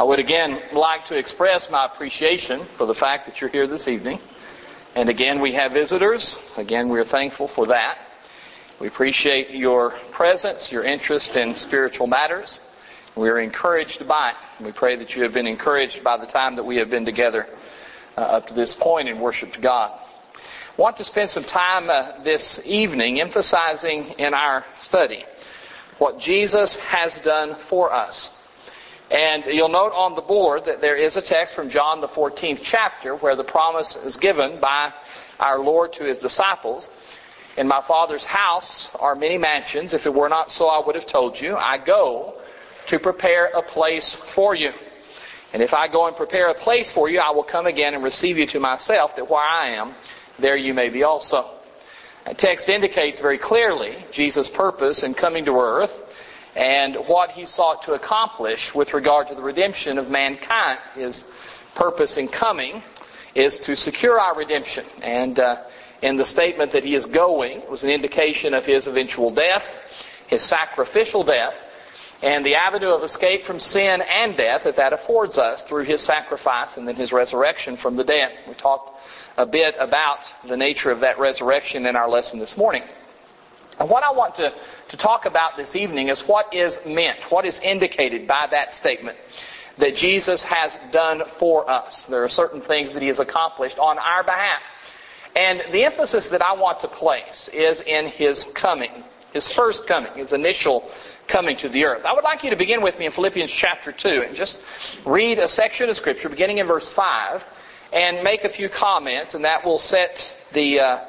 I would again like to express my appreciation for the fact that you're here this evening. And again, we have visitors. Again, we're thankful for that. We appreciate your presence, your interest in spiritual matters. We're encouraged by it. And we pray that you have been encouraged by the time that we have been together up to this point in worship to God. I want to spend some time this evening emphasizing in our study what Jesus has done for us. And you'll note on the board that there is a text from John the 14th chapter where the promise is given by our Lord to His disciples. In my Father's house are many mansions. If it were not so, I would have told you. I go to prepare a place for you. And if I go and prepare a place for you, I will come again and receive you to myself, that where I am, there you may be also. That text indicates very clearly Jesus' purpose in coming to earth and what He sought to accomplish with regard to the redemption of mankind. His purpose in coming is to secure our redemption. And in the statement that He is going was an indication of His eventual death, His sacrificial death, and the avenue of escape from sin and death that affords us through His sacrifice and then His resurrection from the dead. We talked a bit about the nature of that resurrection in our lesson this morning. And what I want to talk about this evening is what is meant, what is indicated by that statement that Jesus has done for us. There are certain things that He has accomplished on our behalf. And the emphasis that I want to place is in His coming, His first coming, His initial coming to the earth. I would like you to begin with me in Philippians chapter 2 and just read a section of Scripture beginning in verse 5 and make a few comments, and that will set the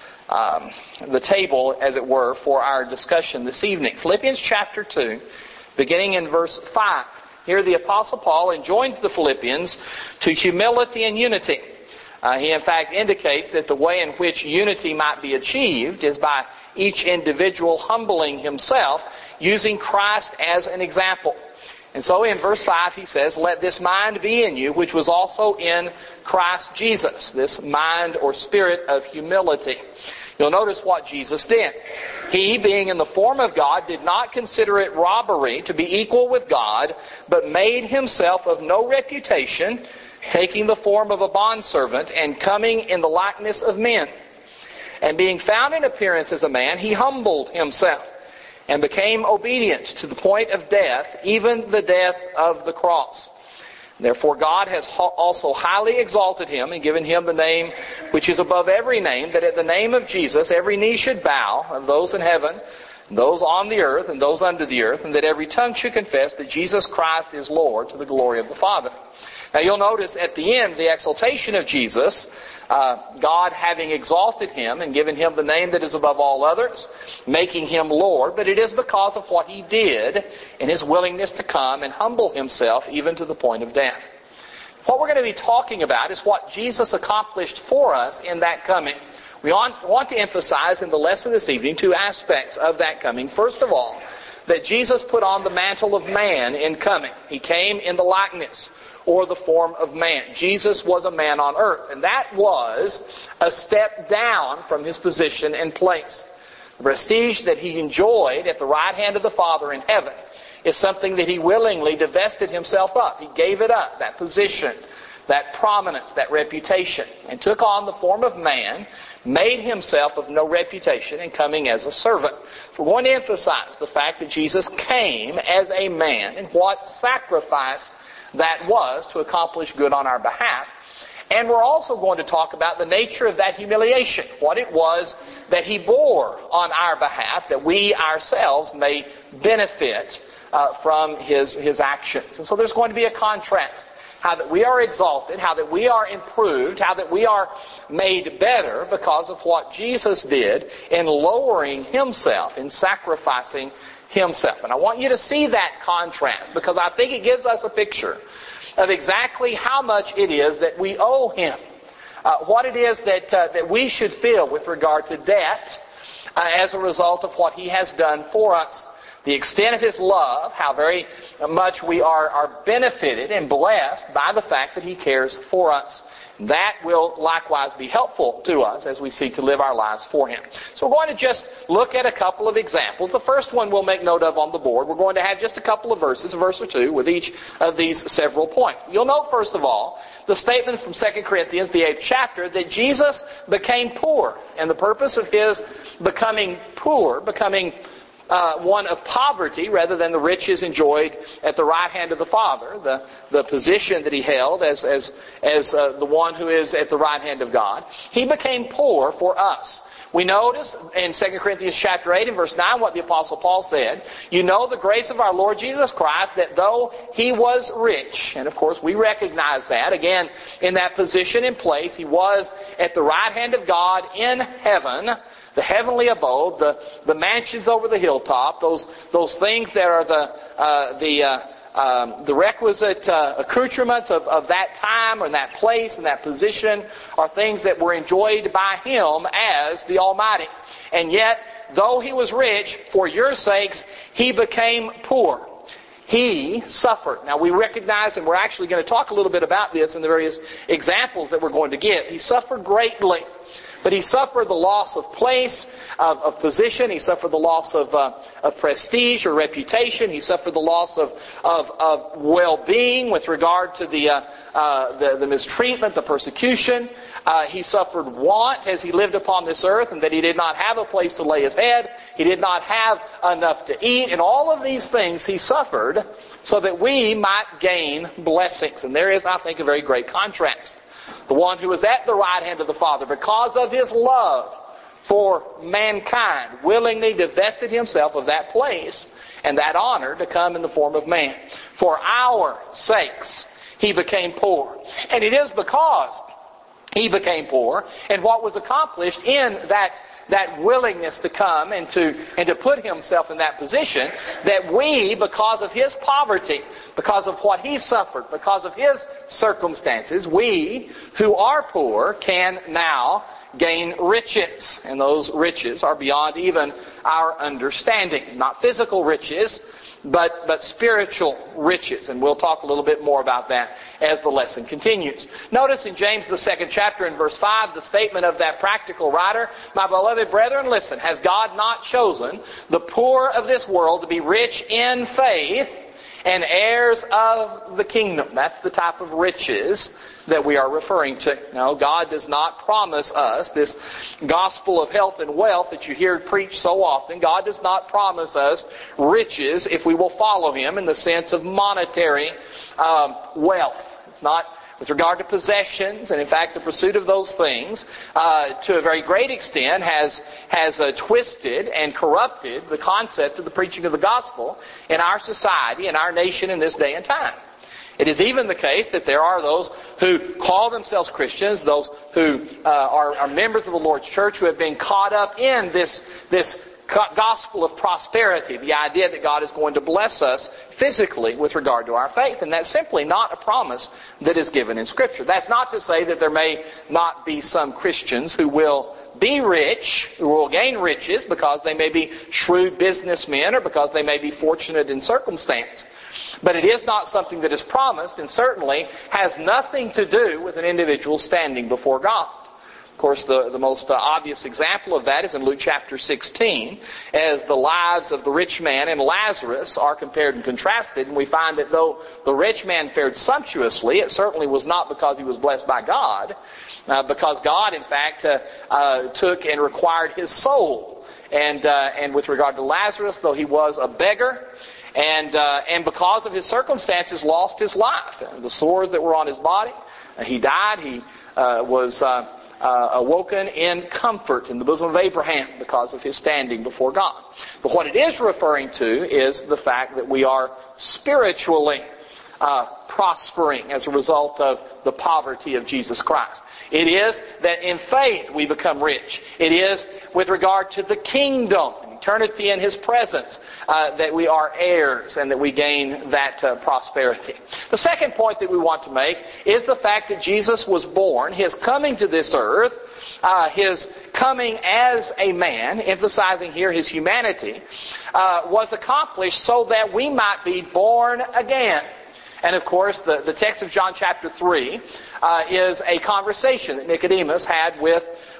table, as it were, for our discussion this evening. Philippians chapter 2, beginning in verse 5. Here the Apostle Paul enjoins the Philippians to humility and unity. He in fact indicates that the way in which unity might be achieved is by each individual humbling himself, using Christ as an example. And so in verse 5 he says, "Let this mind be in you, which was also in Christ Jesus." This mind or spirit of humility. You'll notice what Jesus did. He, being in the form of God, did not consider it robbery to be equal with God, but made Himself of no reputation, taking the form of a bondservant and coming in the likeness of men. And being found in appearance as a man, He humbled Himself and became obedient to the point of death, even the death of the cross. Therefore God has also highly exalted Him and given Him the name which is above every name, that at the name of Jesus every knee should bow, of those in heaven, those on the earth, and those under the earth, and that every tongue should confess that Jesus Christ is Lord, to the glory of the Father. Now you'll notice at the end the exaltation of Jesus, God having exalted Him and given Him the name that is above all others, making Him Lord, but it is because of what He did in His willingness to come and humble Himself even to the point of death. What we're going to be talking about is what Jesus accomplished for us in that coming. We want to emphasize in the lesson this evening two aspects of that coming. First of all, that Jesus put on the mantle of man in coming. He came in the likeness or the form of man. Jesus was a man on earth, and that was a step down from His position and place. The prestige that He enjoyed at the right hand of the Father in heaven is something that He willingly divested Himself of. He gave it up, that position, that prominence, that reputation, and took on the form of man, made Himself of no reputation, and coming as a servant. We're going to emphasize the fact that Jesus came as a man and what sacrifice that was to accomplish good on our behalf. And we're also going to talk about the nature of that humiliation, what it was that He bore on our behalf, that we ourselves may benefit from His actions. And so there's going to be a contrast. How that we are exalted, how that we are improved, how that we are made better because of what Jesus did in lowering Himself, in sacrificing Himself. And I want you to see that contrast because I think it gives us a picture of exactly how much it is that we owe Him. What it is that we should feel with regard to debt as a result of what He has done for us. the extent of His love, how very much we are benefited and blessed by the fact that He cares for us. That will likewise be helpful to us as we seek to live our lives for Him. So we're going to just look at a couple of examples. The first one we'll make note of on the board. We're going to have just a couple of verses, a verse or two, with each of these several points. You'll note, first of all, the statement from 2 Corinthians, the 8th chapter, that Jesus became poor. And the purpose of His becoming poor, becoming one of poverty rather than the riches enjoyed at the right hand of the Father, the position that He held as the one who is at the right hand of God. He became poor for us. We notice in 2 Corinthians chapter 8 and verse 9 what the Apostle Paul said. You know the grace of our Lord Jesus Christ, that though He was rich, and of course we recognize that, again, in that position and place, He was at the right hand of God in heaven, the heavenly abode, the mansions over the hilltop, those things that are the requisite accoutrements of that time and that place and that position are things that were enjoyed by Him as the Almighty. And yet, though He was rich, for your sakes, He became poor. He suffered. Now we recognize, and we're actually going to talk a little bit about this in the various examples that we're going to give. He suffered greatly. But He suffered the loss of place, of position. He suffered the loss of prestige or reputation. He suffered the loss of well-being with regard to the mistreatment, the persecution. He suffered want as He lived upon this earth, and that He did not have a place to lay His head. He did not have enough to eat. And all of these things He suffered so that we might gain blessings. And there is, I think, a very great contrast. The one who was at the right hand of the Father, because of His love for mankind, willingly divested Himself of that place and that honor to come in the form of man. For our sakes, He became poor. And it is because He became poor and what was accomplished in that willingness to come and to put Himself in that position, that we, because of His poverty, because of what He suffered, because of His circumstances, we who are poor can now gain riches. And those riches are beyond even our understanding. Not physical riches, but spiritual riches. And we'll talk a little bit more about that as the lesson continues. Notice in James the 2nd chapter in verse 5, the statement of that practical writer, my beloved brethren, listen, has God not chosen the poor of this world to be rich in faith and heirs of the kingdom? That's the type of riches that we are referring to. No, God does not promise us this gospel of health and wealth that you hear preached so often. God does not promise us riches if we will follow Him in the sense of monetary wealth. It's not with regard to possessions, and in fact the pursuit of those things to a very great extent has twisted and corrupted the concept of the preaching of the gospel in our society, in our nation in this day and time. It is even the case that there are those who call themselves Christians, those who are members of the Lord's church, who have been caught up in this gospel of prosperity, the idea that God is going to bless us physically with regard to our faith. And that's simply not a promise that is given in Scripture. That's not to say that there may not be some Christians who will be rich, who will gain riches because they may be shrewd businessmen or because they may be fortunate in circumstance. But it is not something that is promised, and certainly has nothing to do with an individual standing before God. Of course, the most obvious example of that is in Luke chapter 16, as the lives of the rich man and Lazarus are compared and contrasted, and we find that though the rich man fared sumptuously, it certainly was not because he was blessed by God, because God, in fact, took and required his soul. And with regard to Lazarus, though he was a beggar, and because of his circumstances, lost his life. The sores that were on his body, he died. He was awoken in comfort in the bosom of Abraham because of his standing before God. But what it is referring to is the fact that we are spiritually prospering as a result of the poverty of Jesus Christ. It is that in faith we become rich. It is with regard to the kingdom. eternity in His presence, that we are heirs and that we gain that prosperity. The second point that we want to make is the fact that Jesus was born, His coming to this earth, His coming as a man, emphasizing here His humanity, was accomplished so that we might be born again. And of course, the text of John chapter 3 is a conversation that Nicodemus had with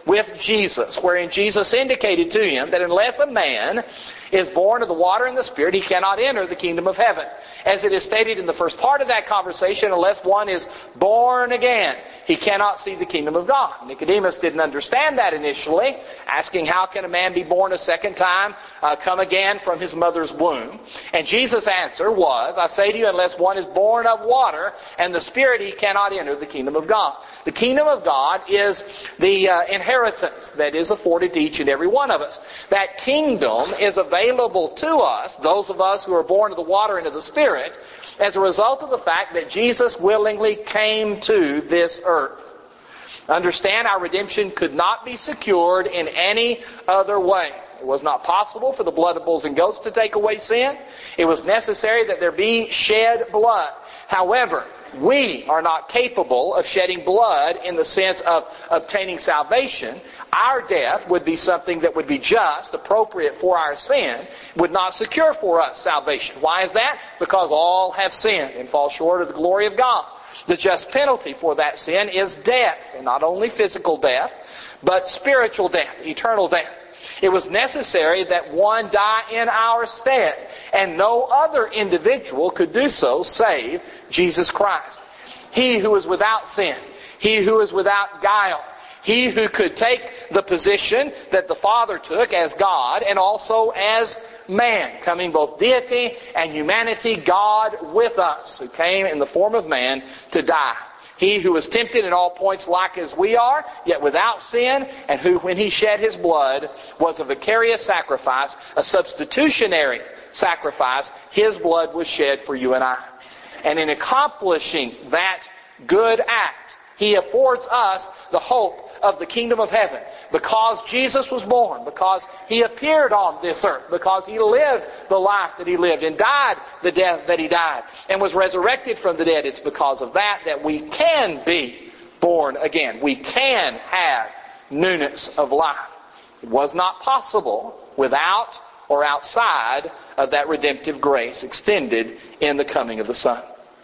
Jesus, wherein Jesus indicated to him that unless a man is born of the water and the Spirit, he cannot enter the kingdom of heaven. As it is stated in the first part of that conversation, unless one is born again, he cannot see the kingdom of God. Nicodemus didn't understand that initially, asking how can a man be born a second time, come again from his mother's womb? And Jesus' answer was, I say to you, unless one is born of water and the Spirit, he cannot enter the kingdom of God. The kingdom of God is the inheritance that is afforded to each and every one of us. That kingdom is available to us, those of us who are born of the water and of the Spirit, as a result of the fact that Jesus willingly came to this earth. Understand, our redemption could not be secured in any other way. It was not possible for the blood of bulls and goats to take away sin. It was necessary that there be shed blood. However, we are not capable of shedding blood in the sense of obtaining salvation. Our death would be something that would be just, appropriate for our sin, would not secure for us salvation. Why is that? Because all have sinned and fall short of the glory of God. The just penalty for that sin is death, and not only physical death, but spiritual death, eternal death. It was necessary that one die in our stead, and no other individual could do so save Jesus Christ. He who is without sin, He who is without guile, He who could take the position that the Father took as God and also as man, coming both deity and humanity, God with us, who came in the form of man to die. He who was tempted in all points like as we are, yet without sin, and who, when He shed His blood, was a vicarious sacrifice, a substitutionary sacrifice. His blood was shed for you and I. And in accomplishing that good act, He affords us the hope of the kingdom of heaven. Because Jesus was born, because He appeared on this earth, because He lived the life that He lived and died the death that He died and was resurrected from the dead, it's because of that we can be born again. We can have newness of life. It was not possible without or outside of that redemptive grace extended in the coming of the Son.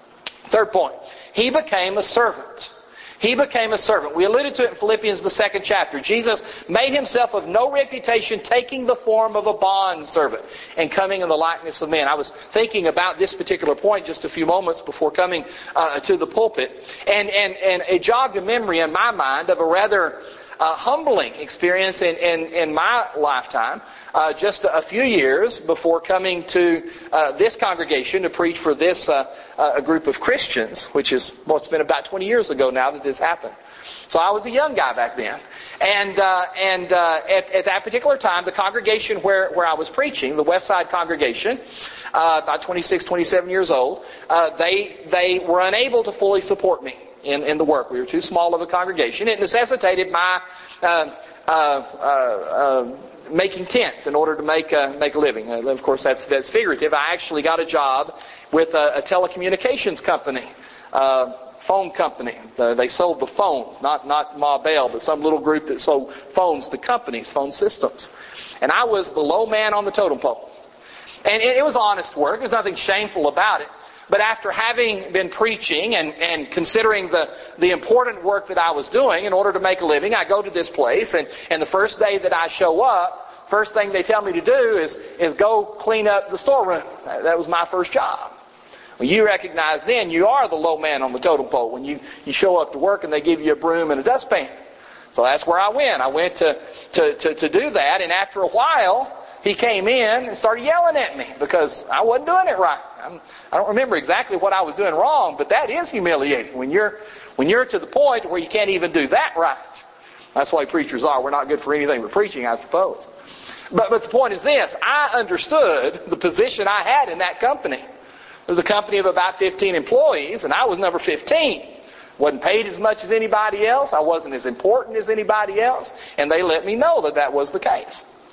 Third point, He became a servant. He became a servant. We alluded to it in Philippians, the 2nd chapter. Jesus made Himself of no reputation, taking the form of a bondservant and coming in the likeness of men. I was thinking about this particular point just a few moments before coming to the pulpit. And it jogged a memory in my mind of a rather humbling experience in my lifetime, just a few years before coming to this congregation to preach for this a group of Christians, which is, it's been about 20 years ago now that this happened. So I was a young guy back then. And at that particular time, the congregation where I was preaching, the West Side congregation, about 26, 27 years old, they were unable to fully support me in the work. We were too small of a congregation. It necessitated my making tents in order to make a living. Of course, that's figurative. I actually got a job with a telecommunications company, phone company. They sold the phones, not Ma Bell, but some little group that sold phones to companies, phone systems. And I was the low man on the totem pole. And it was honest work. There's nothing shameful about it. But after having been preaching and considering the important work that I was doing in order to make a living, I go to this place, and the first day that I show up, first thing they tell me to do is go clean up the storeroom. That was my first job. Well, you recognize then you are the low man on the totem pole when you show up to work and they give you a broom and a dustpan. So that's where I went. I went to do that, and after a while, he came in and started yelling at me because I wasn't doing it right. I don't remember exactly what I was doing wrong, but that is humiliating when you're to the point where you can't even do that right. That's why preachers are. We're not good for anything but preaching, I suppose. But the point is this. I understood the position I had in that company. It was a company of about 15 employees, and I was number 15. Wasn't paid as much as anybody else. I wasn't as important as anybody else. And they let me know that was the case.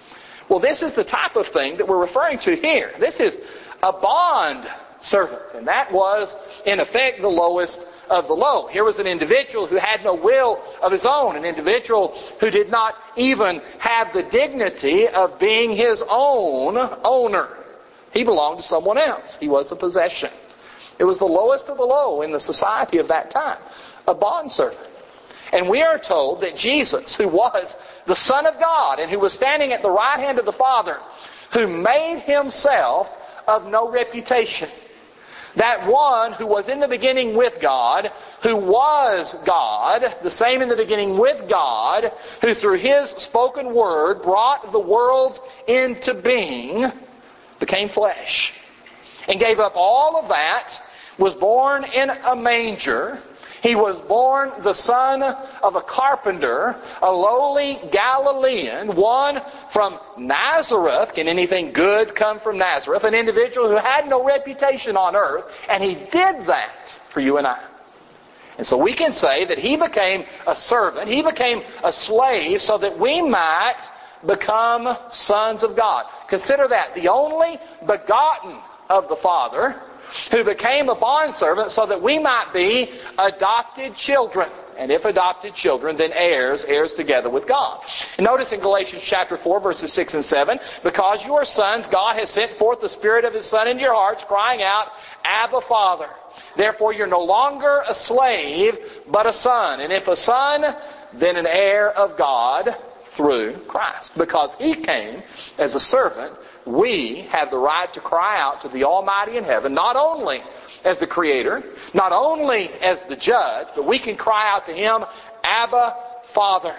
Well, this is the type of thing that we're referring to here. This is a bond servant. And that was, in effect, the lowest of the low. Here was an individual who had no will of his own. An individual who did not even have the dignity of being his own owner. He belonged to someone else. He was a possession. It was the lowest of the low in the society of that time. A bondservant. And we are told that Jesus, who was the Son of God and who was standing at the right hand of the Father, who made himself of no reputation, that one who was in the beginning with God, who was God, the same in the beginning with God, who through His spoken word brought the worlds into being, became flesh, and gave up all of that, was born in a manger. He was born the son of a carpenter, a lowly Galilean, one from Nazareth. Can anything good come from Nazareth? An individual who had no reputation on earth, and He did that for you and I. And so we can say that He became a servant, He became a slave so that we might become sons of God. Consider that, the only begotten of the Father, who became a bondservant so that we might be adopted children. And if adopted children, then heirs, heirs together with God. And notice in Galatians chapter 4, verses 6 and 7, because you are sons, God has sent forth the Spirit of His Son into your hearts, crying out, Abba, Father. Therefore you're no longer a slave, but a son. And if a son, then an heir of God through Christ. Because He came as a servant, we have the right to cry out to the Almighty in heaven, not only as the Creator, not only as the Judge, but we can cry out to Him, Abba, Father.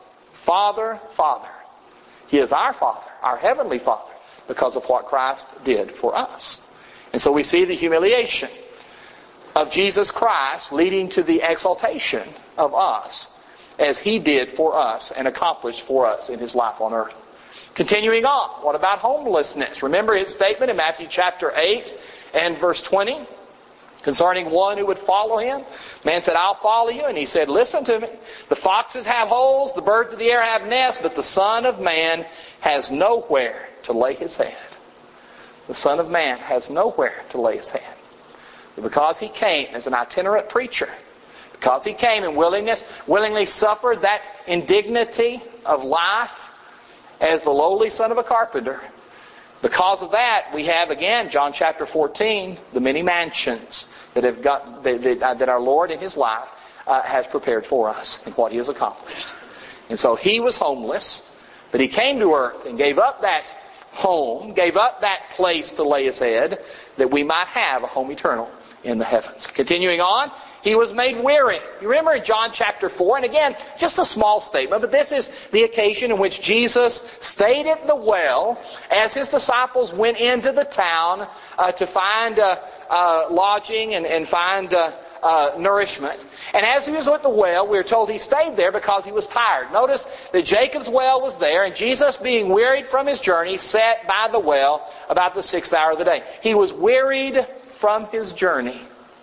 Father, Father. He is our Father, our Heavenly Father, because of what Christ did for us. And so we see the humiliation of Jesus Christ leading to the exaltation of us, as He did for us and accomplished for us in His life on earth. Continuing on, what about homelessness? Remember His statement in Matthew chapter 8 and verse 20 concerning one who would follow Him. Man said, I'll follow you. And He said, listen to me. The foxes have holes, the birds of the air have nests, but the Son of Man has nowhere to lay His head. The Son of Man has nowhere to lay His head. But because He came as an itinerant preacher, because He came and willingly suffered that indignity of life, as the lowly son of a carpenter. Because of that, we have again, John chapter 14, the many mansions that that our Lord in His life has prepared for us and what He has accomplished. And so He was homeless, but He came to earth and gave up that home, gave up that place to lay His head, that we might have a home eternal in the heavens. Continuing on, He was made weary. You remember in John chapter 4, and again, just a small statement, but this is the occasion in which Jesus stayed at the well as His disciples went into the town to find lodging and find nourishment. And as He was at the well, we are told He stayed there because He was tired. Notice that Jacob's well was there, and Jesus, being wearied from His journey, sat by the well about the 6th hour of the day. He was wearied from His journey.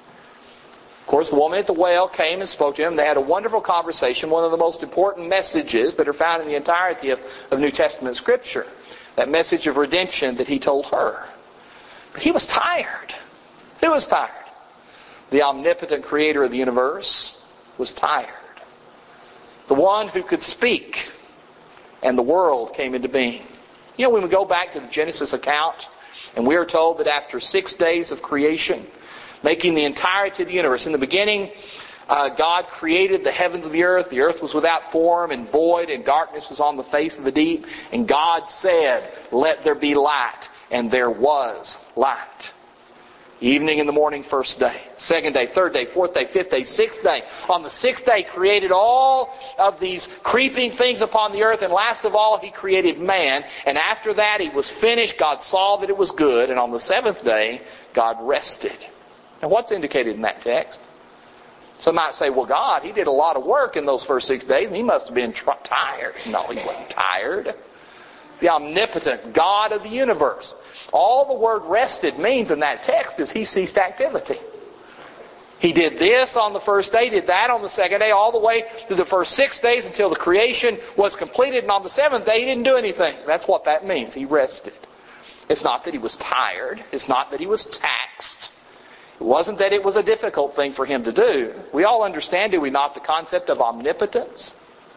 Of course, the woman at the well came and spoke to Him. They had a wonderful conversation, one of the most important messages that are found in the entirety of New Testament Scripture. That message of redemption that He told her. But He was tired. Who was tired? The omnipotent Creator of the universe was tired. The one who could speak, and the world came into being. You know, when we go back to the Genesis account, and we are told that after 6 days of creation, making the entirety of the universe, in the beginning, God created the heavens of the earth. The earth was without form and void, and darkness was on the face of the deep. And God said, let there be light. And there was light. Evening and the morning, first day. Second day, third day, fourth day, fifth day, sixth day. On the 6th day, created all of these creeping things upon the earth. And last of all, He created man. And after that, He was finished. God saw that it was good. And on the 7th day, God rested. Now, what's indicated in that text? Some might say, well, God, He did a lot of work in those first 6 days, and He must have been tired. No, He wasn't tired. It's the omnipotent God of the universe. All the word rested means in that text is He ceased activity. He did this on the first day, did that on the second day, all the way through the first 6 days until the creation was completed. And on the seventh day, He didn't do anything. That's what that means. He rested. It's not that He was tired. It's not that He was taxed. It wasn't that it was a difficult thing for Him to do. We all understand, do we not, the concept of omnipotence?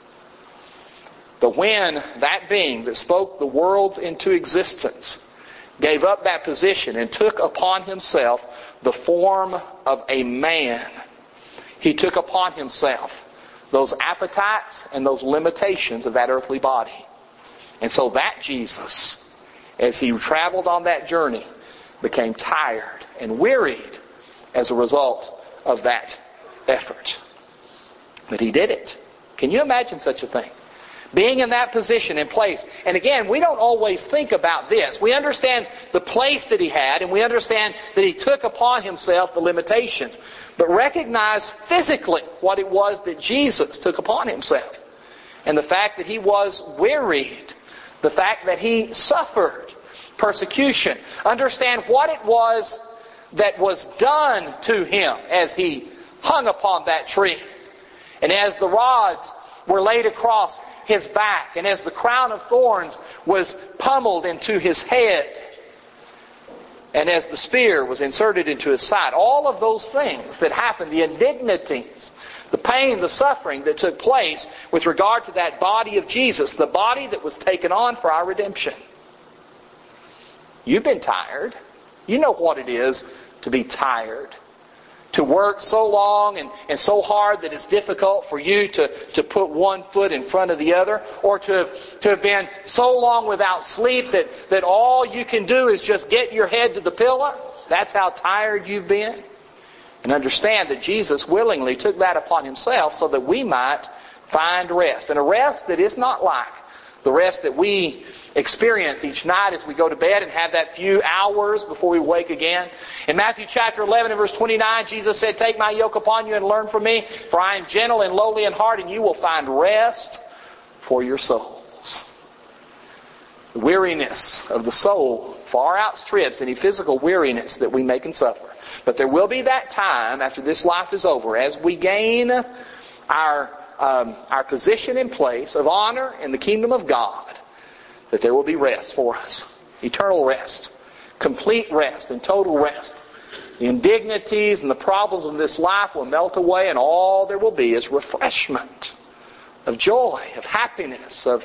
But when that being that spoke the worlds into existence gave up that position and took upon Himself the form of a man, He took upon Himself those appetites and those limitations of that earthly body. And so that Jesus, as He traveled on that journey, became tired and wearied as a result of that effort. But He did it. Can you imagine such a thing? Being in that position and place. And again, we don't always think about this. We understand the place that He had, and we understand that He took upon Himself the limitations. But recognize physically what it was that Jesus took upon Himself. And the fact that He was wearied. The fact that He suffered persecution. Understand what it was that was done to Him as He hung upon that tree. And as the rods were laid across His back, and as the crown of thorns was pummeled into His head, and as the spear was inserted into His side, all of those things that happened, the indignities, the pain, the suffering that took place with regard to that body of Jesus, the body that was taken on for our redemption. You've been tired. You know what it is to be tired. To work so long and so hard that it's difficult for you to put one foot in front of the other. Or to have been so long without sleep that all you can do is just get your head to the pillow. That's how tired you've been. And understand that Jesus willingly took that upon Himself so that we might find rest. And a rest that is not like the rest that we experience each night as we go to bed and have that few hours before we wake again. In Matthew chapter 11 and verse 29, Jesus said, "Take my yoke upon you and learn from me, for I am gentle and lowly in heart, and you will find rest for your souls." The weariness of the soul far outstrips any physical weariness that we may suffer. But there will be that time after this life is over, as we gain our position in place of honor in the kingdom of God, that there will be rest for us. Eternal rest. Complete rest and total rest. The indignities and the problems of this life will melt away, and all there will be is refreshment of joy, of happiness, of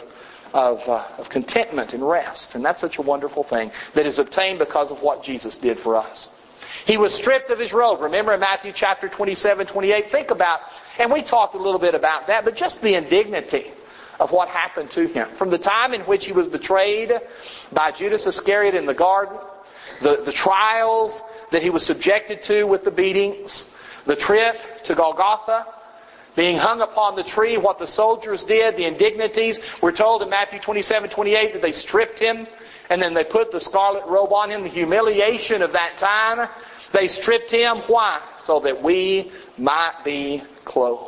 contentment and rest. And that's such a wonderful thing that is obtained because of what Jesus did for us. He was stripped of His robe. Remember in Matthew chapter 27, 28, think about, and we talked a little bit about that, but just the indignity of what happened to Him. From the time in which He was betrayed by Judas Iscariot in the garden, the trials that He was subjected to with the beatings, the trip to Golgotha, being hung upon the tree, what the soldiers did, the indignities. We're told in Matthew 27, 28 that they stripped Him and then they put the scarlet robe on Him. The humiliation of that time. They stripped Him. Why? So that we might be clothed.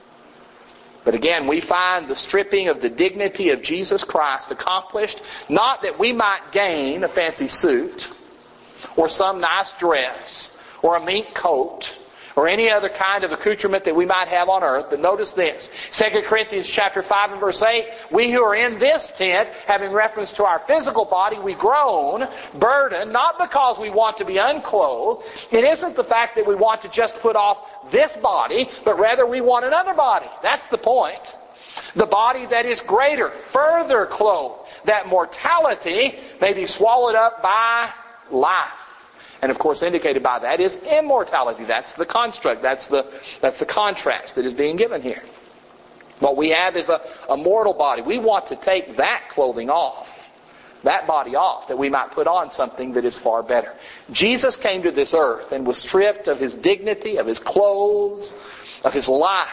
But again, we find the stripping of the dignity of Jesus Christ accomplished, not that we might gain a fancy suit, or some nice dress, or a mink coat, or any other kind of accoutrement that we might have on earth. But notice this. 2 Corinthians chapter 5 and verse 8, we who are in this tent, having reference to our physical body, we groan, burdened, not because we want to be unclothed. It isn't the fact that we want to just put off this body, but rather we want another body. That's the point. The body that is greater, further clothed, that mortality may be swallowed up by life. And of course, indicated by that is immortality. That's the construct. That's the contrast that is being given here. What we have is a mortal body. We want to take that clothing off, that body off, that we might put on something that is far better. Jesus came to this earth and was stripped of His dignity, of His clothes, of His life,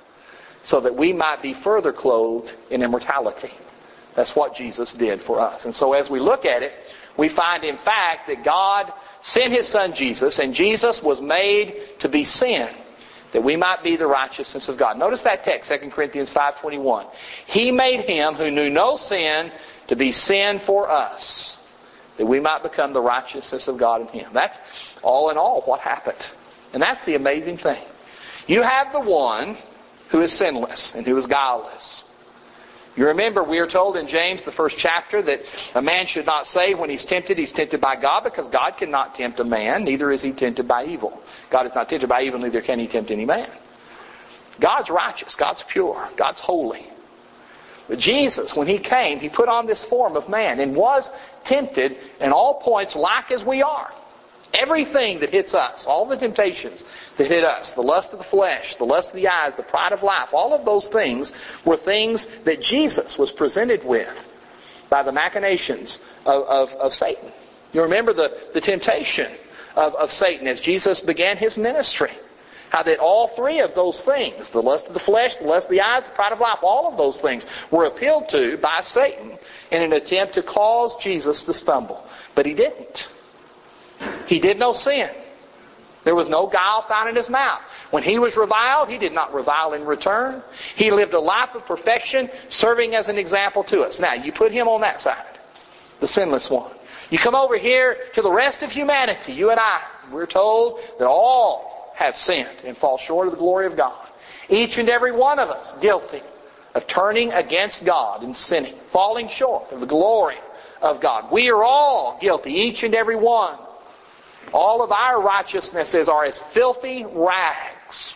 so that we might be further clothed in immortality. That's what Jesus did for us. And so as we look at it, we find in fact that God sent His Son Jesus, and Jesus was made to be sin, that we might be the righteousness of God. Notice that text, 2 Corinthians 5:21. He made Him who knew no sin to be sin for us, that we might become the righteousness of God in Him. That's all in all what happened. And that's the amazing thing. You have the one who is sinless and who is guileless. You remember we are told in James, the first chapter, that a man should not say when he's tempted by God, because God cannot tempt a man, neither is he tempted by evil. God is not tempted by evil, neither can he tempt any man. God's righteous, God's pure, God's holy. But Jesus, when he came, he put on this form of man and was tempted in all points like as we are. Everything that hits us, all the temptations that hit us, the lust of the flesh, the lust of the eyes, the pride of life, all of those things were things that Jesus was presented with by the machinations of Satan. You remember the temptation of Satan as Jesus began his ministry. How that all three of those things, the lust of the flesh, the lust of the eyes, the pride of life, all of those things were appealed to by Satan in an attempt to cause Jesus to stumble. But he didn't. He did no sin. There was no guile found in his mouth. When he was reviled, he did not revile in return. He lived a life of perfection, serving as an example to us. Now, you put him on that side, the sinless one. You come over here to the rest of humanity, you and I. We're told that all have sinned and fall short of the glory of God. Each and every one of us guilty of turning against God and sinning, falling short of the glory of God. We are all guilty, each and every one. All of our righteousnesses are as filthy rags.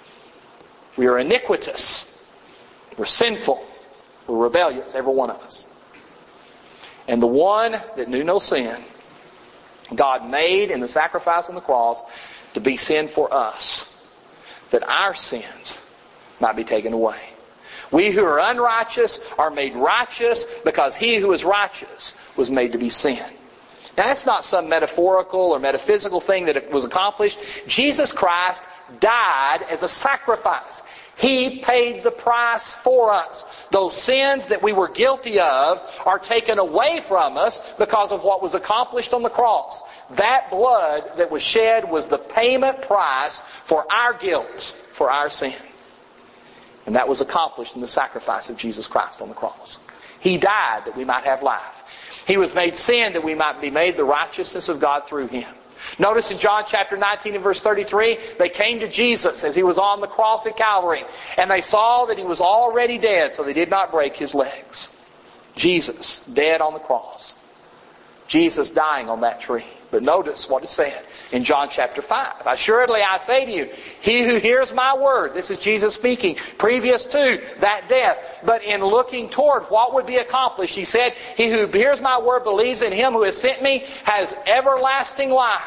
We are iniquitous. We're sinful. We're rebellious, every one of us. And the one that knew no sin, God made in the sacrifice on the cross to be sin for us, that our sins might be taken away. We who are unrighteous are made righteous because he who is righteous was made to be sin. Now that's not some metaphorical or metaphysical thing that was accomplished. Jesus Christ died as a sacrifice. He paid the price for us. Those sins that we were guilty of are taken away from us because of what was accomplished on the cross. That blood that was shed was the payment price for our guilt, for our sin. And that was accomplished in the sacrifice of Jesus Christ on the cross. He died that we might have life. He was made sin that we might be made the righteousness of God through Him. Notice in John chapter 19 and verse 33, they came to Jesus as He was on the cross at Calvary, and they saw that He was already dead, so they did not break His legs. Jesus, dead on the cross. Jesus dying on that tree. But notice what it said in John chapter 5. Assuredly I say to you, he who hears my word, this is Jesus speaking, previous to that death, but in looking toward what would be accomplished, He said, he who hears my word, believes in Him who has sent me, has everlasting life.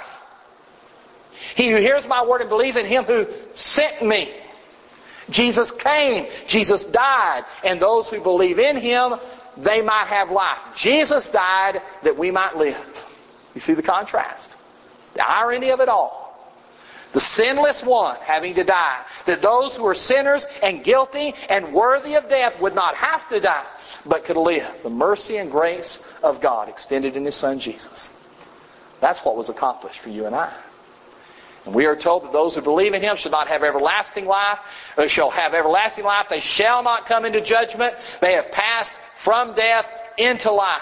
He who hears my word and believes in Him who sent me. Jesus came, Jesus died, and those who believe in Him, they might have life. Jesus died that we might live. You see the contrast? The irony of it all. The sinless one having to die. That those who are sinners and guilty and worthy of death would not have to die, but could live. The mercy and grace of God extended in His Son Jesus. That's what was accomplished for you and I. And we are told that those who believe in Him shall not have everlasting life. They shall have everlasting life. They shall not come into judgment. They have passed from death into life.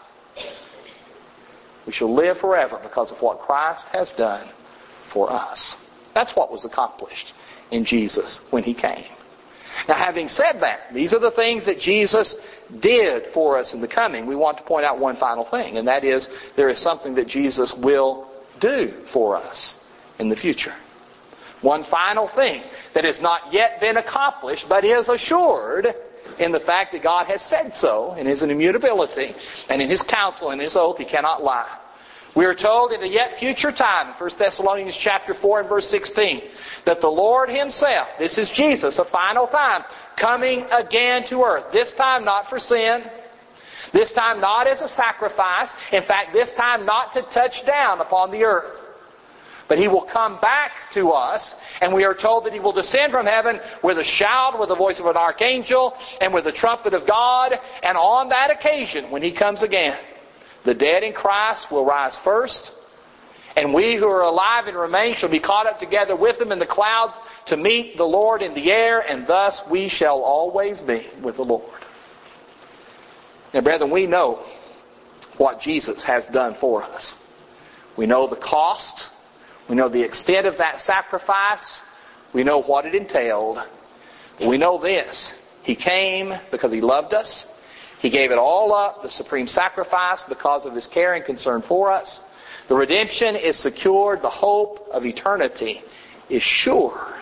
We shall live forever because of what Christ has done for us. That's what was accomplished in Jesus when He came. Now, having said that, these are the things that Jesus did for us in the coming. We want to point out one final thing, and that is there is something that Jesus will do for us in the future. One final thing that has not yet been accomplished, but is assured in the fact that God has said so in His immutability and in His counsel and His oath. He cannot lie. We are told in a yet future time, in 1 Thessalonians chapter 4 and verse 16, that the Lord Himself, this is Jesus, a final time, coming again to earth. This time not for sin. This time not as a sacrifice. In fact, this time not to touch down upon the earth. But He will come back to us, and we are told that He will descend from heaven with a shout, with the voice of an archangel, and with the trumpet of God. And on that occasion, when He comes again, the dead in Christ will rise first, and we who are alive and remain shall be caught up together with Him in the clouds to meet the Lord in the air, and thus we shall always be with the Lord. Now, brethren, we know what Jesus has done for us. We know the cost. We know the extent of that sacrifice. We know what it entailed. We know this. He came because He loved us. He gave it all up, the supreme sacrifice, because of His care and concern for us. The redemption is secured. The hope of eternity is sure.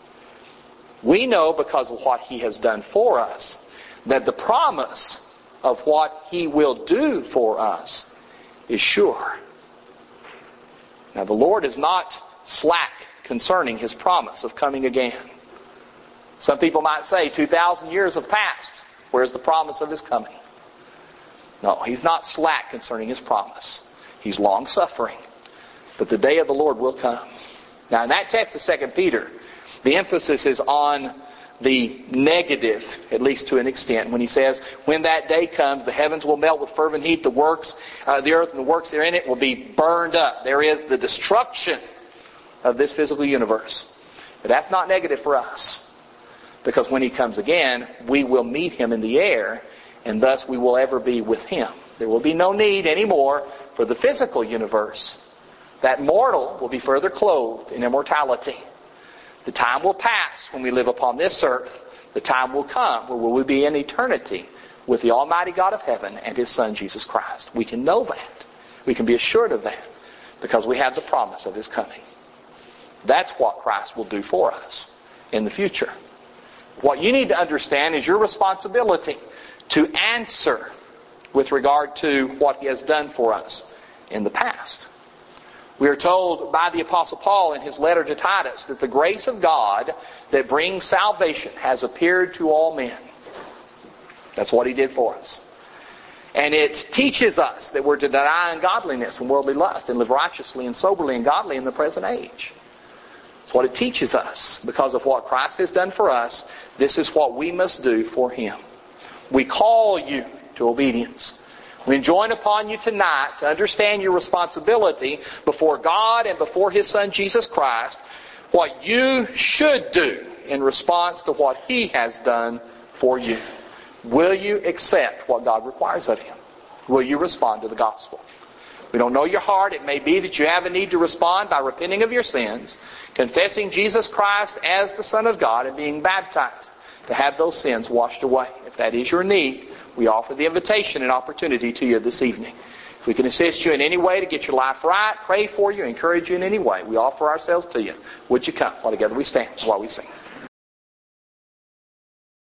We know, because of what He has done for us, that the promise of what He will do for us is sure. Now, the Lord is not slack concerning His promise of coming again. Some people might say, 2,000 years have passed. Where's the promise of His coming? No, He's not slack concerning His promise. He's long-suffering. But the day of the Lord will come. Now, in that text of 2 Peter, the emphasis is on the negative, at least to an extent, when he says, when that day comes, the heavens will melt with fervent heat, the earth and the works therein it will be burned up. There is the destruction of this physical universe. But that's not negative for us. Because when He comes again, we will meet Him in the air, and thus we will ever be with Him. There will be no need anymore for the physical universe. That mortal will be further clothed in immortality. The time will pass when we live upon this earth. The time will come where we will be in eternity with the Almighty God of heaven and His Son, Jesus Christ. We can know that. We can be assured of that because we have the promise of His coming. That's what Christ will do for us in the future. What you need to understand is your responsibility to answer with regard to what He has done for us in the past. We are told by the Apostle Paul in his letter to Titus that the grace of God that brings salvation has appeared to all men. That's what He did for us. And it teaches us that we're to deny ungodliness and worldly lust and live righteously and soberly and godly in the present age. That's what it teaches us. Because of what Christ has done for us, this is what we must do for Him. We call you to obedience. We enjoin upon you tonight to understand your responsibility before God and before His Son Jesus Christ, what you should do in response to what He has done for you. Will you accept what God requires of you? Will you respond to the gospel? We don't know your heart. It may be that you have a need to respond by repenting of your sins, confessing Jesus Christ as the Son of God, and being baptized to have those sins washed away. If that is your need, we offer the invitation and opportunity to you this evening. If we can assist you in any way to get your life right, pray for you, encourage you in any way, we offer ourselves to you. Would you come while together we stand while we sing?